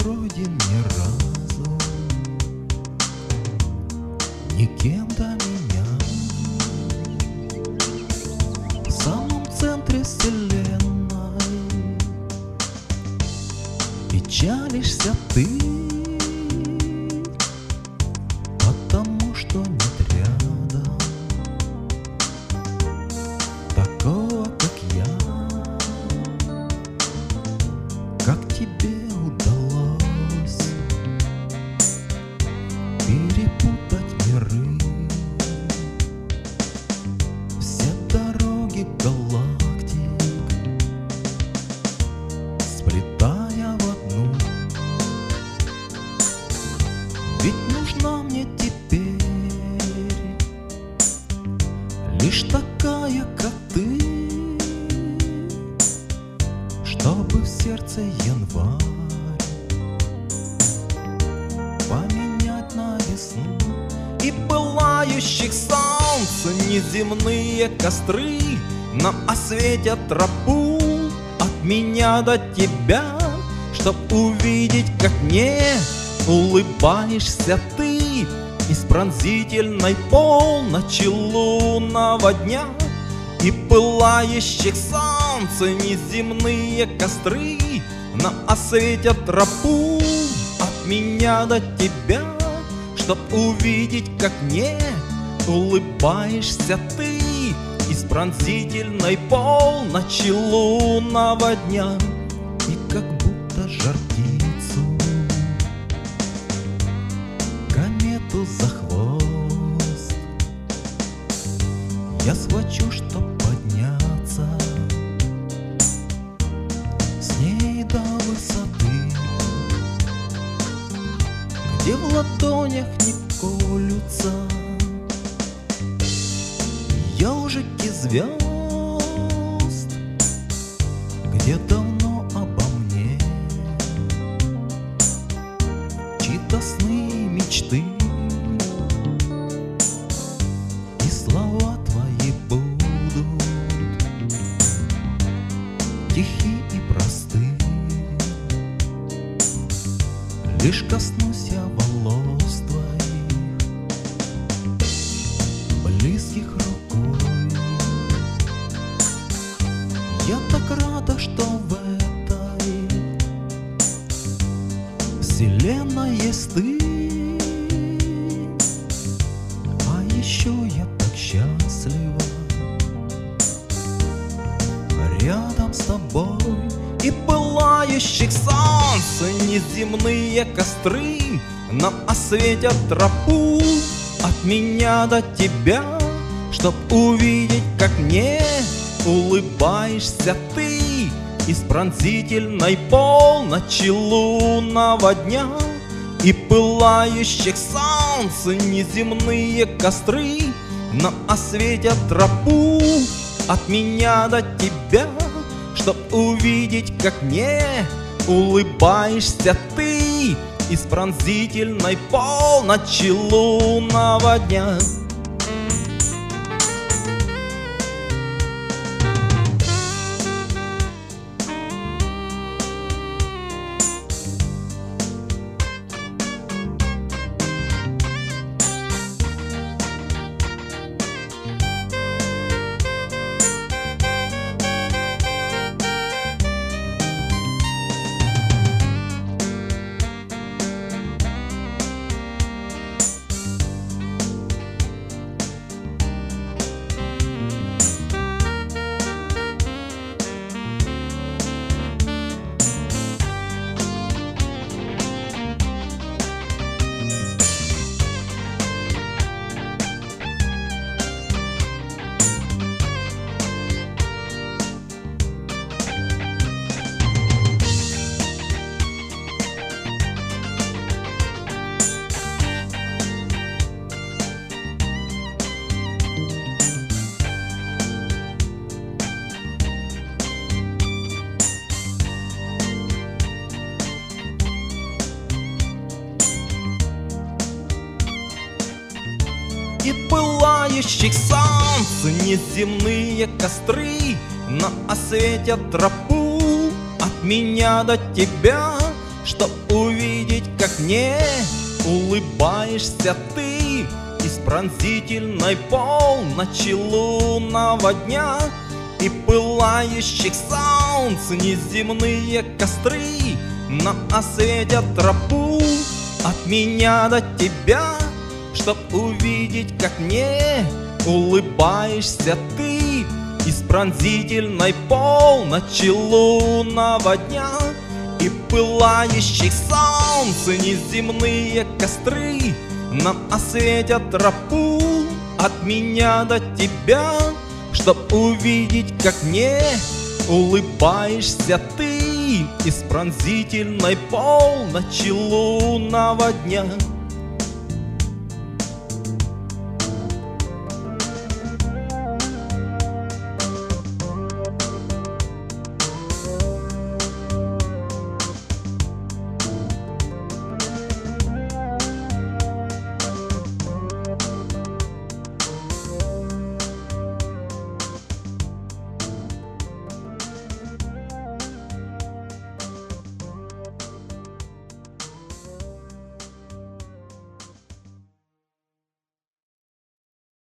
пройден ни разу никем до меня. В самом центре вселенной печалишься ты, потому что нет рядом такого, как я. Как тебе удалось перепутать миры, все дороги галактик сплетая в одну? Ведь нужна мне теперь лишь такая, как ты, чтобы в сердце январь поменять на весну. И пылающих солнца неземные костры нам осветят тропу от меня до тебя, чтоб увидеть, как мне улыбаешься ты из пронзительной полночи лунного дня. И пылающих солнца неземные костры нам осветят тропу от меня до тебя, чтоб увидеть, как мне улыбаешься ты из пронзительной полночи лунного дня. И как будто жар птицу, комету за хвост я схвачу, чтоб подняться с ней до высоты, где в ладонях не колются ежики звезд, где давно обо мне чьи-то сны и мечты. И слова твои будут тихи и просты, лишь коснусь я волос твоих, близких рукой. Я так рада, что в этой вселенной есть ты. А еще я так счастлива рядом с тобой. И пылающих солнца неземные костры нам осветят тропу от меня до тебя, чтоб увидеть, как мне улыбаешься ты из пронзительной полночи лунного дня. И пылающих солнца неземные костры нам осветят тропу от меня до тебя, чтоб увидеть, как мне улыбаешься ты из пронзительной полночи лунного дня. И пылающих солнца неземные костры нам осветят тропу от меня до тебя, чтоб увидеть, как мне улыбаешься ты из пронзительной полночи лунного дня и пылающих солнц неземные костры нам осветят тропу от меня до тебя, чтоб увидеть, как мне улыбаешься ты из пронзительной полночи лунного дня и пылающих солнц неземные костры нам осветят тропу от меня до тебя, чтоб увидеть, как мне улыбаешься ты из пронзительной полночи лунного дня.